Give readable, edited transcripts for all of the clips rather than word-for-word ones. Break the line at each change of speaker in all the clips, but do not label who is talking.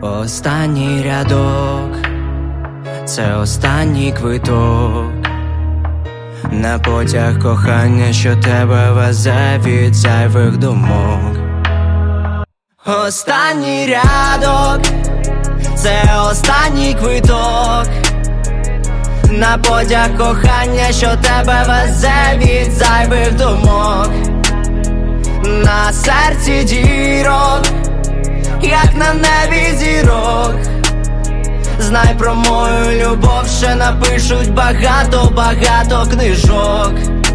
Останній рядок – це останній квиток на потяг кохання, що тебе везе від зайвих думок. Останній рядок – це останній квиток на потяг кохання, що тебе везе від зайвих думок. На серці дірок, як на небі зірок. Знай, про мою любов ще напишуть багато книжок.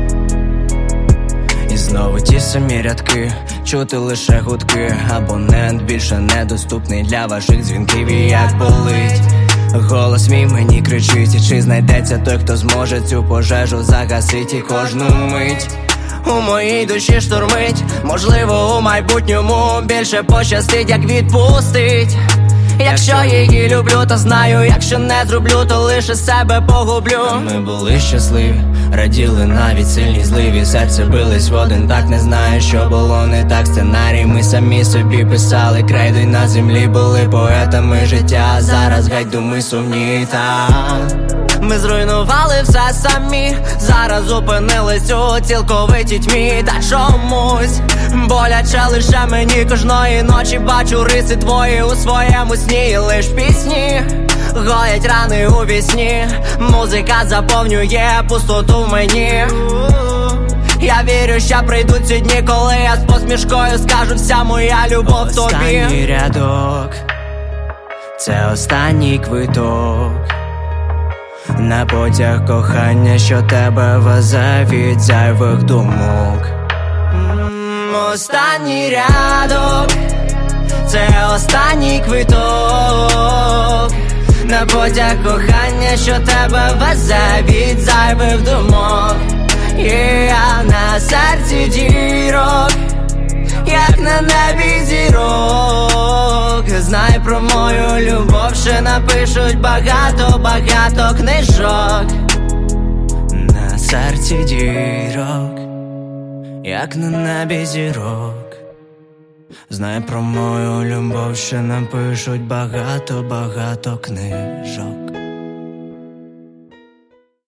І знову ті самі рядки, чути лише гудки. Абонент більше недоступний для ваших дзвінків. І як болить голос мій мені кричить. І чи знайдеться той, хто зможе цю пожежу загасить? І кожну мить у моїй душі штормить. Можливо, у майбутньому більше пощастить, як відпустить. Якщо її люблю, то знаю, якщо не зроблю, то лише себе погублю. Ми були щасливі, раділи навіть сильні зливі. Серце бились в один так, не знаю, що було не так. Сценарій ми самі собі писали, крейду й на землі були поетами життя. Зараз геть думи сумні там. Ми зруйнували все самі, зараз опинились у цілковитій тьмі. Та чомусь боляче лише мені. Кожної ночі бачу риси твої у своєму сні. І лиш пісні гоять рани у вісні. Музика заповнює пустоту в мені. Я вірю, що прийдуть ці дні, коли я з посмішкою скажу: вся моя любов тобі. Останній рядок – це останній квиток на потяг кохання, що тебе везе від зайвих думок. Останній рядок – це останній квиток на потяг кохання, що тебе везе від зайвих думок. І я на серці дірок, як на небі зірок. Знай, про мою любов ще напишуть багато книжок. На серці дірок, як на небі зірок. Знай, про мою любов ще напишуть багато книжок.